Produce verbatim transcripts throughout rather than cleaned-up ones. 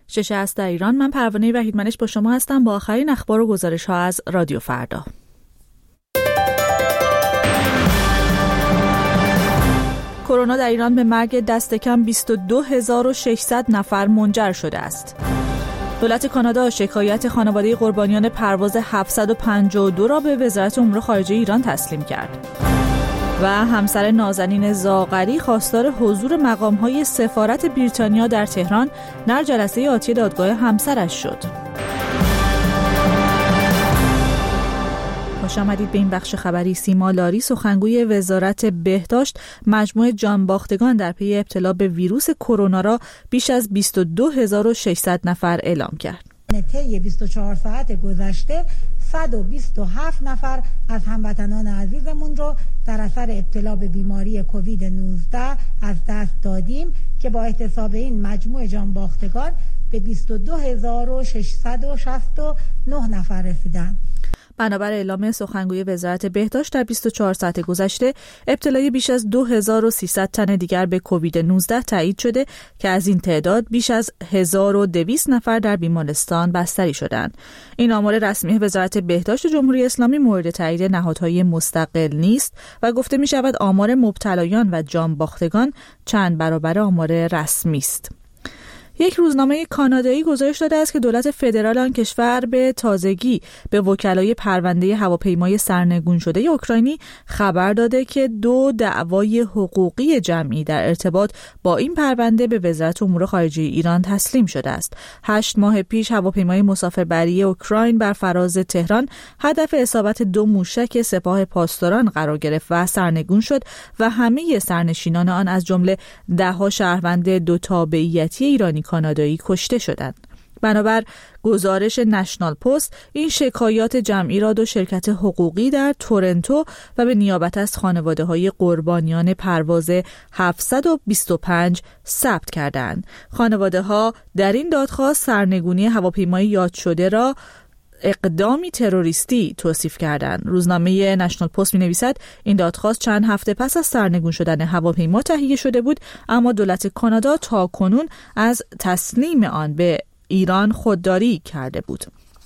شش است در ایران. من پروانه وحیدمنش با شما هستم با آخرین اخبار و گزارش ها از رادیو فردا. کرونا در ایران به مرگ دست کم بیست و دو هزار و ششصد نفر منجر شده است. دولت کانادا شکایت خانواده قربانیان پرواز هفتصد و پنجاه و دو را به وزارت امور خارجه ایران تسلیم کرد. و همسر نازنین زاغری خواستار حضور مقام‌های سفارت بریتانیا در تهران در جلسه آتی دادگاه همسرش شد. خوش آمدید به این بخش خبری. سیما لاری سخنگوی وزارت بهداشت مجموع جانباختگان در پی ابتلا به ویروس کرونا را بیش از بیست و دو هزار و ششصد نفر اعلام کرد. طی بیست و چهار ساعت گذشته صد و بیست و هفت نفر از هموطنان عزیزمون رو در اثر ابتلا به بیماری کووید نوزده از دست دادیم که با احتساب این مجموع جانباختگان به بیست و دو هزار و ششصد و شصت و نه نفر رسیدند. بنابر اعلام سخنگوی وزارت بهداشت در بیست و چهار ساعت گذشته ابتلای بیش از دو هزار و سیصد تن دیگر به کووید نوزده تایید شده که از این تعداد بیش از هزار و دویست نفر در بیمارستان بستری شدند. این آمار رسمی وزارت بهداشت جمهوری اسلامی مورد تایید نهادهای مستقل نیست و گفته می شود آمار مبتلایان و جانباختگان چند برابر آمار رسمی است. یک روزنامه کانادایی گزارش داده است که دولت فدرال آن کشور به تازگی به وکلای پرونده هواپیمای سرنگون شده اوکراینی خبر داده که دو دعوای حقوقی جمعی در ارتباط با این پرونده به وزارت امور خارجه ایران تسلیم شده است. هشت ماه پیش هواپیمای مسافربری اوکراین بر فراز تهران هدف اصابت دو موشک سپاه پاسداران قرار گرفت و سرنگون شد و همه سرنشینان آن از جمله ده‌ها شهروند دو تابعیتی ایرانی کانادایی کشته شدند. بنابر گزارش نشنال پست این شکایات جمعی را دو شرکت حقوقی در تورنتو و به نیابت از خانواده‌های قربانیان پرواز هفتصد و بیست و پنج ثبت کردند. خانواده‌ها در این دادخواست سرنگونی هواپیمای یاد شده را اقدامی تروریستی توصیف کردند. روزنامه نشنال پست می‌نویسد این دادخواست چند هفته پس از سرنگون شدن هواپیما تهیه شده بود، اما دولت کانادا تاکنون از تسلیم آن به ایران خودداری کرده بود.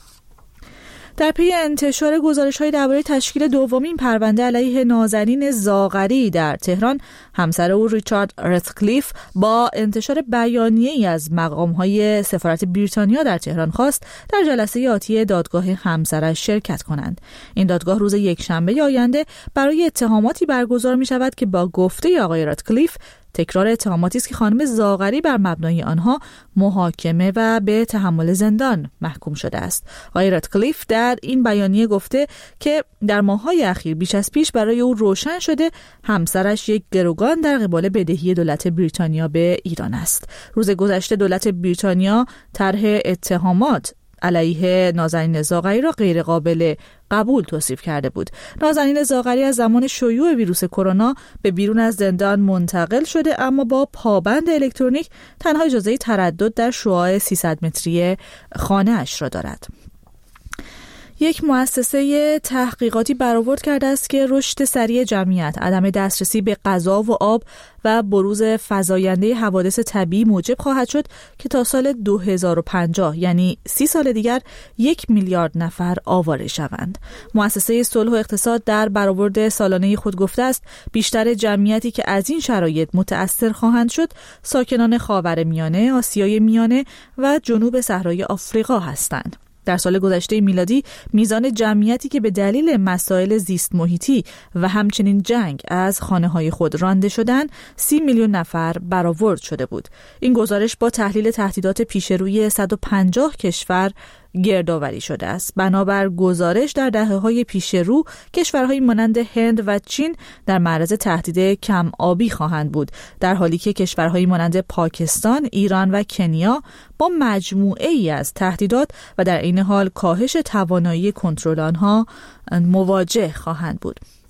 در پی انتشار گزارش‌های درباره تشکیل دومین پرونده علیه نازنین زاغری در تهران، همسر او ریچارد رتکلیف با انتشار بیانیه‌ای از مقام‌های سفارت بریتانیا در تهران خواست در جلسه آتی دادگاه همسرش شرکت کنند. این دادگاه روز یکشنبه آینده برای اتهاماتی برگزار می‌شود که با گفته آقای رتکلیف تکرار اتهاماتی است که خانم زاغری بر مبنای آنها محاکمه و به تحمل زندان محکوم شده است. آقای رتکلیف در این بیانیه گفته که در ماه‌های اخیر بیش از پیش برای او روشن شده همسرش یک گروگان در قبال بدهی دولت بریتانیا به ایران است. روز گذشته دولت بریتانیا طرح اتهامات علیه نازنین زاغری را غیر قابل قبول توصیف کرده بود. نازنین زاغری از زمان شیوع ویروس کرونا به بیرون از زندان منتقل شده، اما با پابند الکترونیک تنها اجازه تردد در شعاع سیصد متری خانه اش را دارد. یک مؤسسه تحقیقاتی برآورد کرده است که رشد سریع جمعیت، عدم دسترسی به غذا و آب و بروز فزاینده حوادث طبیعی موجب خواهد شد که تا سال دو هزار و پنجاه یعنی سی سال دیگر یک میلیارد نفر آواره شوند. مؤسسه صلح و اقتصاد در برآورد سالانه خود گفته است بیشتر جمعیتی که از این شرایط متأثر خواهند شد ساکنان خاورمیانه، آسیای میانه و جنوب صحرای آفریقا هستند. در سال گذشته میلادی میزان جمعیتی که به دلیل مسائل زیست محیطی و همچنین جنگ از خانه‌های خود رانده شدند سی میلیون نفر برآورد شده بود. این گزارش با تحلیل تهدیدات پیشروی صد و پنجاه کشور گردآوری شده است. بنابر گزارش در دهه‌های پیش رو کشورهایی مانند هند و چین در معرض تهدید کم آبی خواهند بود، در حالی که کشورهایی مانند پاکستان، ایران و کنیا با مجموعه‌ای از تهدیدات و در این حال کاهش توانایی کنترل آنها مواجه خواهند بود.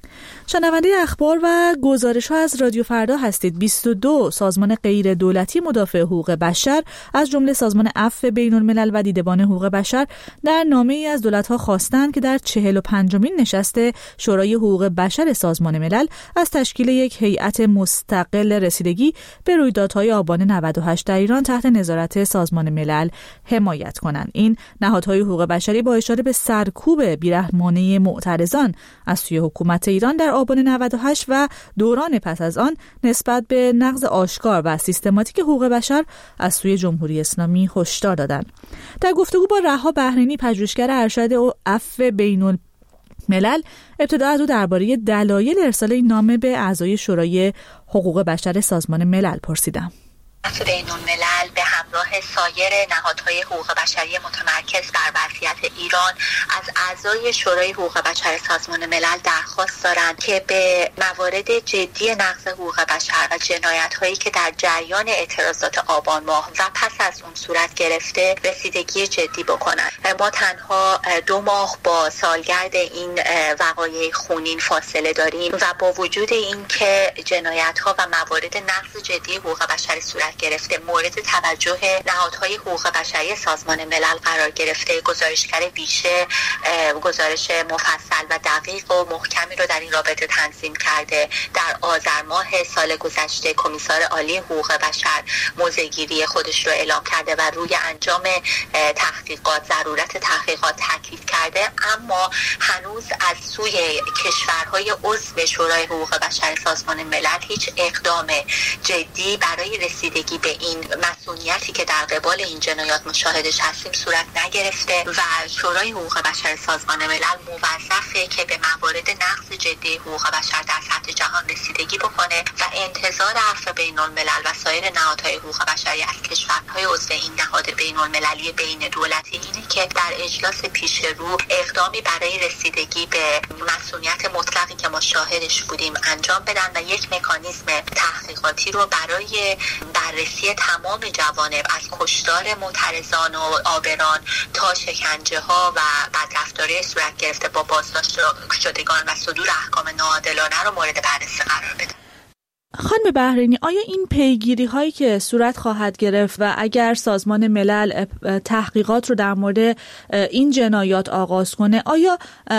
شنونده اخبار و گزارش ها از رادیو فردا هستید. بیست و دو سازمان غیر دولتی مدافع حقوق بشر از جمله سازمان عفو بین الملل و دیدبان حقوق بشر در نامه ای از دولت ها خواستند که در چهل و پنجمین نشست شورای حقوق بشر سازمان ملل از تشکیل یک هیئت مستقل رسیدگی به رویدادهای آبان نود و هشت در ایران تحت نظارت سازمان ملل حمایت کنند. این نهادهای حقوق بشری با اشاره به سرکوب بیرحمانه معترضان از سوی حکومت ایران در آبان نود و هشت و دوران پس از آن نسبت به نقض آشکار و سیستماتیک حقوق بشر از سوی جمهوری اسلامی هشدار دادند. در گفتگو با رها بهرینی، پژوهشگر ارشد و عفو بین الملل، ابتدا از او درباره دلایل ارسال این نامه به اعضای شورای حقوق بشر سازمان ملل پرسیدم. عفو بین الملل به همراه سایر نهادهای حقوق بشری متمرکز بر وضعیت ایران از اعضای شورای حقوق بشر سازمان ملل درخواست دارند که به موارد جدی نقض حقوق بشر و جنایت‌هایی که در جریان اعتراضات آبان ماه و پس از اون صورت گرفته رسیدگی جدی بکنند. ما تنها دو ماه با سالگرد این وقایع خونین فاصله داریم و با وجود این که جنایت‌ها و موارد نقض جدی حقوق بشر صورت گرفته مورد توجه نهادهای حقوق بشری سازمان ملل قرار گرفته، گزارشگر ویژه گزارش مفصل و دقیق و محکمی رو در این رابطه تنظیم کرده. در آذر ماه سال گذشته کمیسار عالی حقوق بشر موضع‌گیری خودش رو اعلام کرده و روی انجام تحقیقات ضرورت تحقیقات تاکید کرده، اما هنوز از سوی کشورهای عضو شورای حقوق بشر سازمان ملل هیچ اقدام جدی برای رسیدگی به این مسئولیتی که در قبال این جنایات مشاهدش هستیم صورت نگرفته و شورای حقوق بشر سازمان ملل موظفه که به موارد نقض جدی حقوق بشر در سطح جهان رسیدگی بکنه و انتظار عفو بین الملل و سایر نهادهای حقوق بشری از کشورهای عضو این نهاد بین المللی بین دولتی اینه که در اجلاس پیش رو اقدامی برای رسیدگی به مسئولیت مطلقی که ما شاهدش بودیم انجام بدن و یک مکانیزم تحقیقاتی رو برای بررسی تمام جوانب از کشتار معترضان و آبران تا شکنجه ها و بدرفتاری صورت گرفته با بازداشت شدگان و صدور احکام ناعادلانه رو مورد بررسی قرار بده. خانم بهرینی، آیا این پیگیری هایی که صورت خواهد گرفت و اگر سازمان ملل تحقیقات رو در مورد این جنایات آغاز کنه، آیا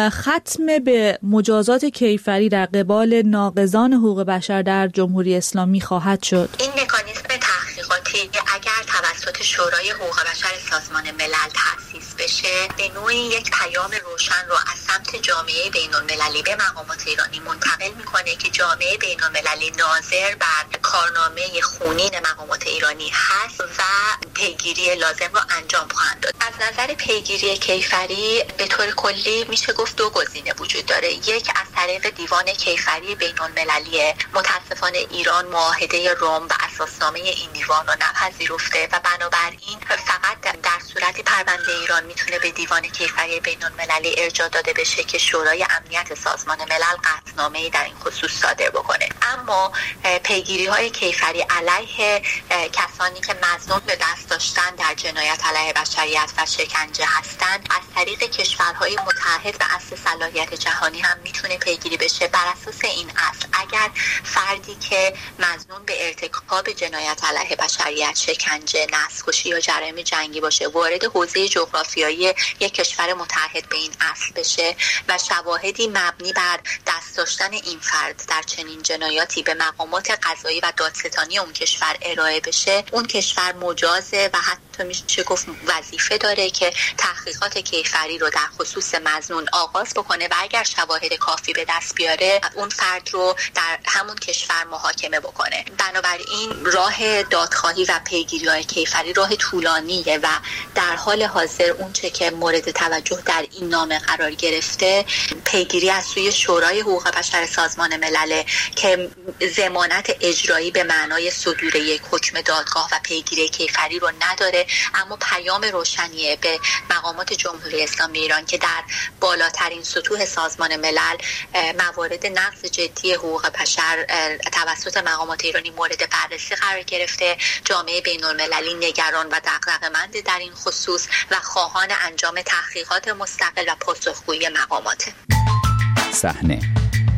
ختم به مجازات کیفری در قبال ناقضان حقوق بشر در جمهوری اسلامی خواهد شد؟ این مکانیزم تحقیقاتی اگر توسط شورای حقوق بشر سازمان ملل تأسیس بشه، به نوعی یک پیام روشن رو از سمت جامعه بین المللی به مقامات ایرانی منتقل میکنه که جامعه بین المللی ناظر بر کارنامه خونین مقامات ایرانی هست و پیگیری لازم رو انجام خواهند داد. از نظر پیگیری کیفری به طور کلی میشه گفت دو گزینه وجود داره. یک از طریق دیوان کیفری بین المللی. متاسفانه ایران معاهده روم و اساسنامه این دیوان رو نپذیرفته و بنابراین فقط در صورتی پرونده ایران میتونه به دیوان کیفری بین المللی ارجاع داده بشه که شورای امنیت سازمان ملل قطعنامه‌ای در این خصوص صادر بکنه. اما پیگیری های کیفری علیه کسانی که مظنون به دست داشتن در جنایت علیه بشریت و شکنجه هستند از طریق کشورهای متحد و اصل صلاحیت جهانی هم میتونه پیگیری بشه. بر اساس این اصل اگر فردی که مظنون به ارتکاب جنایت علیه بشریت، شکنجه، نسل‌کشی یا جرایم جنگی باشه وارد حوزه جغرافیایی یک کشور متحد به این اصل بشه و شواهدی مبنی بر دست داشتن این فرد در چنین جنایاتی به مقامات قضایی و دادستانی اون کشور ارائه بشه، اون کشور مجازه و حتی میشه گفت وظیفه داره که تحقیقات کیفری رو در خصوص مظنون آغاز بکنه و اگر شواهد کافی به دست بیاره اون فرد رو در همون کشور محاکمه بکنه. بنابراین راه دادخواهی و پیگیری‌های کیفری راه طولانیه و در حال حاضر اون چه که مورد توجه در این نامه قرار گرفته پیگیری از سوی شورای حقوق بشر سازمان ملل که ضمانت اجرایی به معنای صدور یک حکم دادگاه و پیگیری کیفری رو نداره، اما پیام روشنیه به مقامات جمهوری اسلامی ایران که در بالاترین سطوح سازمان ملل موارد نقض جدی حقوق بشر توسط مقامات ایرانی مورد بررسی قرار گرفته. جامعه بین المللی نگران و دغدغه‌مند در این خصوص و خواهان انجام تحقیقات مستقل و پاسخگویی مقامات. صحنه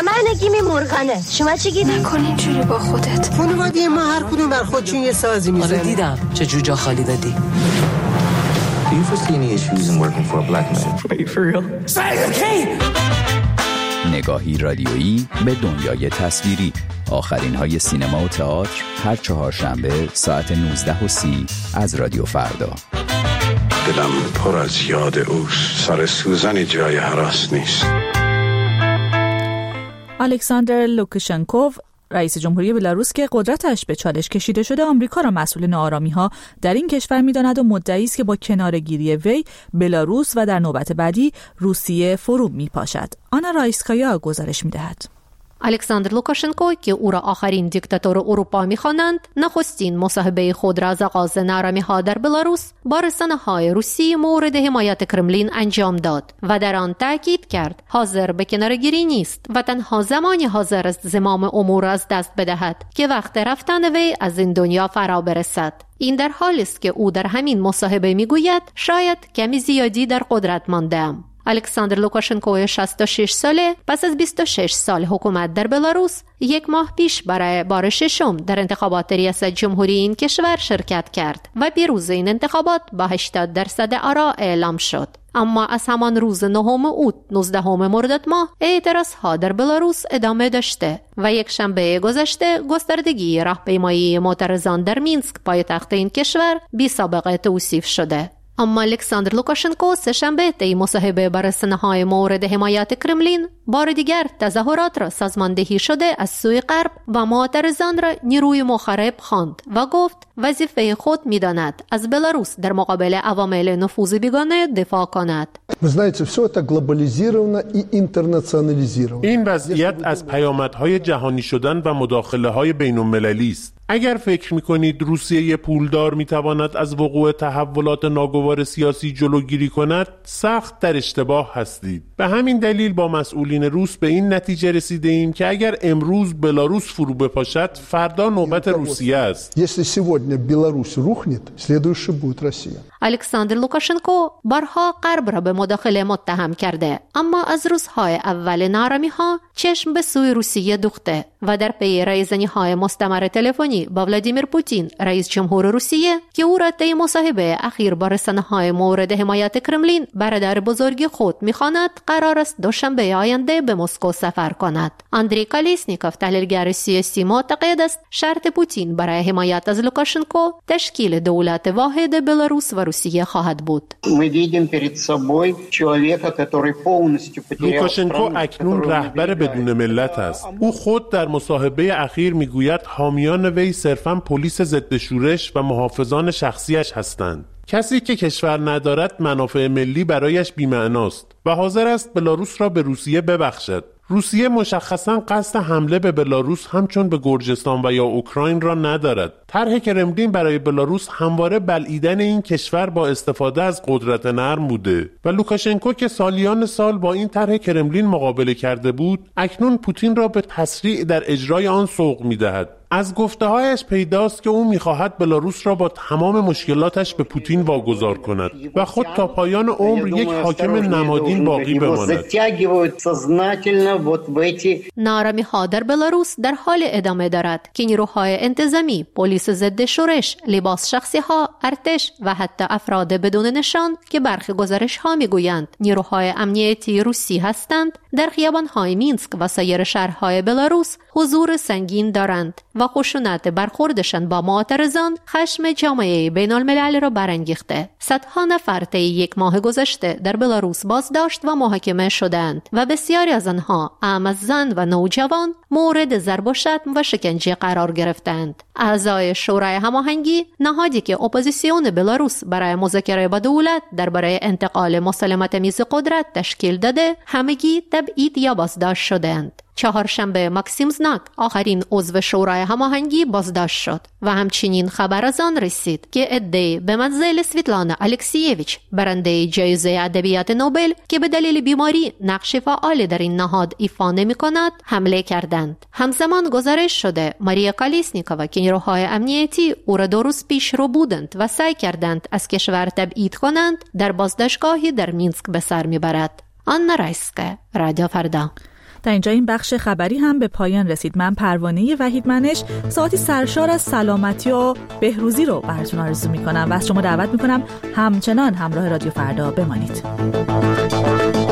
نگیمی مرغنه. شما چی گید؟ نکنی اینجوری با خودت. خانواده ما هر کدوم بر خودشون یه سازی میزنه. آره دیدم چه جوجا خالی دادی. Do you foresee any issues in working for a black man? Wait, for real? نگاهی رادیویی به دنیای تصویری. آخرین های سینما و تئاتر هر چهارشنبه ساعت نوزده و سی از رادیو فردا. دلم پر از یاد اوست. سر سوزنی جای هراس نیست. الکساندر لوکاشنکوف، رئیس جمهوری بلاروس که قدرتش به چالش کشیده شده، آمریکا را مسئول ناآرامی‌ها در این کشور می‌داند و مدعی است که با کناره‌گیری وی بلاروس و در نوبت بعدی روسیه فرو می‌پاشد. آنا رایسکایا گزارش می‌دهد. الکساندر لوکاشنکو که او را آخرین دیکتاتور اروپا می‌خوانند، نخستین مصاحبه خود را از آغاز ناآرامی‌ها در بلاروس با رسانه‌های روسی مورد حمایت کرملین انجام داد و در آن تاکید کرد حاضر به کناره‌گیری نیست و تنها زمانی حاضر است زمام امور از دست بدهد که وقت رفتن وی از این دنیا فرا برسد. این در حالی است که او در همین مصاحبه می‌گوید شاید کمی زیادی در قدرت مانده‌ام. الکساندر لوکاشنکو شصت و شش ساله پس از بیست و شش سال حکومت در بلاروس یک ماه پیش برای بار ششم در انتخابات ریاست جمهوری این کشور شرکت کرد و پیروز این انتخابات با هشتاد درصد آرا اعلام شد. اما از همان روز نهم اوت نوزدهم مرداد ماه اعتراضها در بلاروس ادامه داشته و یک شنبه گذشته گستردگی راهپیمایی معترضان در مینسک پایتخت این کشور بی سابقه توصیف شده. اما الکساندر لوکاشنکو سه‌شنبه طی مصاحبه با رسانه‌های مورد حمایت کرملین بار دیگر تظاهرات را سازماندهی شده از سوی غرب و معترضان را نیروی مخرب خواند و گفت وظیفه خود می‌داند از بلاروس در مقابل عوامل نفوذ بیگانه دفاع کند. این وضعیت از پیامدهای جهانی شدن و مداخله‌های بین‌المللی است. اگر فکر می‌کنید روسیه پولدار می‌تواند از وقوع تحولات ناگوار سیاسی جلوگیری کند، سخت در اشتباه هستید. به همین دلیل با مسئولین روس به این نتیجه رسیده ایم که اگر امروز بلاروس فرو بپاشد، فردا نوبت روسیه است. الکساندر لوکاشنکو بارها غرب را به مداخله متهم کرده، اما از روزهای اول ناآرامی‌ها چشم به سوی روسیه دوخته و در پی رایزنی‌های مستمر تلفنی با ولادیمیر پوتین رئیس جمهور روسیه که او را طی مصاحبه اخیر با رسانه‌های مورد حمایت کرملین برادر بزرگ خود می‌خواند، قرار است دوشنبه آینده به مسکو سفر کند. اندری کالیسنیکوف، تحلیلگر سیاسی، معتقد است شرط پوتین برای حمایت از لوکاشنکو تشکیل دولت واحد بلاروس و روسیه خواهد بود. لوکاشنکو اکنون رهبر بدون ملت است. او خود در مصاحبه اخیر میگوید حامیان وی صرفاً پلیس ضد شورش و محافظان شخصیش هستند. کسی که کشور ندارد منافع ملی برایش بی‌معناست و حاضر است بلاروس را به روسیه ببخشد. روسیه مشخصاً قصد حمله به بلاروس همچون به گرجستان و یا اوکراین را ندارد. طرح کرملین برای بلاروس همواره بلعیدن این کشور با استفاده از قدرت نرم بوده و لوکاشنکو که سالیان سال با این طرح کرملین مقابله کرده بود، اکنون پوتین را به تسریع در اجرای آن سوق می‌دهد. از گفته‌هایش پیداست که او می‌خواهد بلاروس را با تمام مشکلاتش به پوتین واگذار کند و خود تا پایان عمر یک حاکم نمادین باقی بماند. ناآرامی‌ها در بلاروس در حال ادامه دارد که نیروهای انتظامی، پلیس ضد شورش، لباس شخصی‌ها، ارتش و حتی افراد بدون نشان که برخی گزارش‌ها می‌گویند نیروهای امنیتی روسی هستند، در خیابان‌های مینسک و سایر شهرهای بلاروس حضور سنگین دارند و خشونت برخوردشان با معترضان خشم جامعه بین‌المللی را برانگیخته. صدها نفر طی یک ماه گذشته در بلاروس بازداشت و محاکمه شدند و بسیاری از آنها اعم از زن و نوجوان مورد ضرب و شتم و شکنجه قرار گرفتند. اعضای شورای هماهنگی، نهادی که اپوزیسیون بلاروس برای مذاکره با دولت درباره انتقال مسالمت میز قدرت تشکیل داده، همگی تبعید یا بازداشت شدند. چهارشنبه ماکسیم زناک، آخرین عضو شورای هماهنگی، بازداشت شد و همچنین خبر از آن رسید که عده‌ای به منزل سویتلانا الکسیویچ، برنده جایزه ادبیات نوبل که به دلیل بیماری نقش فعال در این نهاد ایفا نمی‌کند، حمله کردند. همزمان گزارش شده ماریا کالیسنیکووا که نیروهای امنیتی او را دو روز پیش رو بودند و سعی کردند از کشور تبعید کنند، در بازداشتگاهی در مینسک به سر می‌برد. آنا رایسکایا، رادیو فردا. در اینجا این بخش خبری هم به پایان رسید. من پروانه وحیدمنش ساعتی سرشار از سلامتی و بهروزی رو براتون آرزو میکنم و از شما دعوت میکنم همچنان همراه رادیو فردا بمانید.